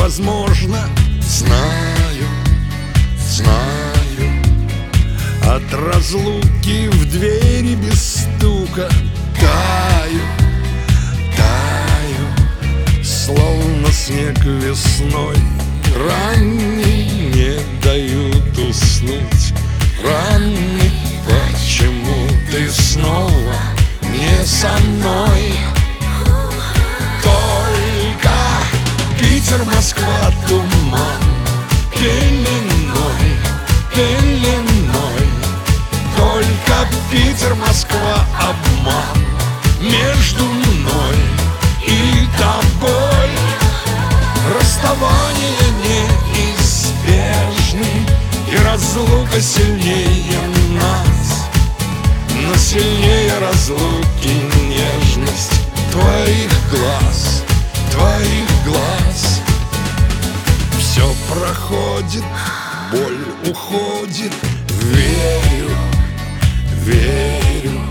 невозможно. Знаю, знаю, от разлуки в двери без стука таю, таю, словно снег весной. Ранний не дают уснуть. Ранний, почему ты снова не со мной? Только Питер, Москва, туман пеленой, пеленой. Только Питер, Москва, обман между мной и тобой. Расставание неизбежны, и разлука сильнее нас. Но сильнее разлуки нежность твоих глаз, твоих глаз. Все проходит, боль уходит. Верю, верю,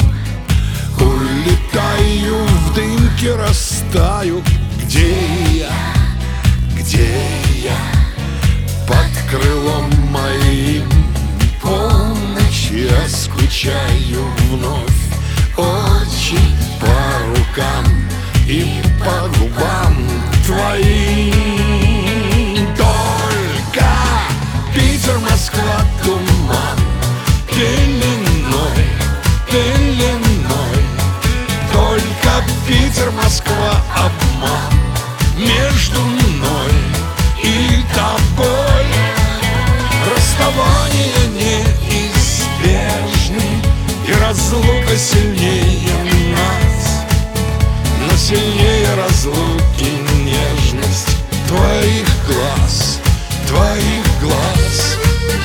улетаю в дымке, растаю. Где я? Где я? Под крылом моим полночь я скучаю вновь. Очень по рукам и по губам твоим. Только Питер, Москва, туман пеленой, пеленой. Только Питер, Москва, обман между мной и тобой. Расставание неизбежны, и разлука сильнее нас. Но сильнее разлуки нежность твоих глаз, твоих глаз.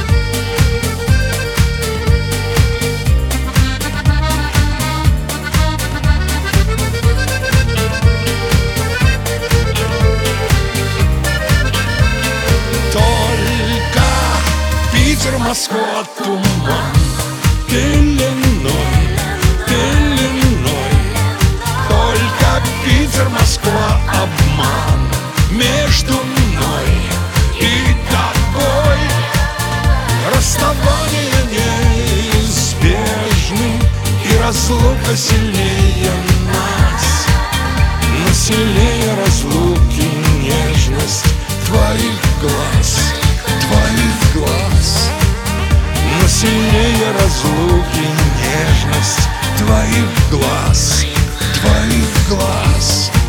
Питер, Москва, туман пеленой, пеленой. Только Питер, Москва, обман между мной и тобой. Расставание неизбежны, и разлука сильнее нас. Но сильнее разлуки нежность твоих глаз, твоих глаз. Но сильнее разлуки нежность твоих глаз, твоих глаз.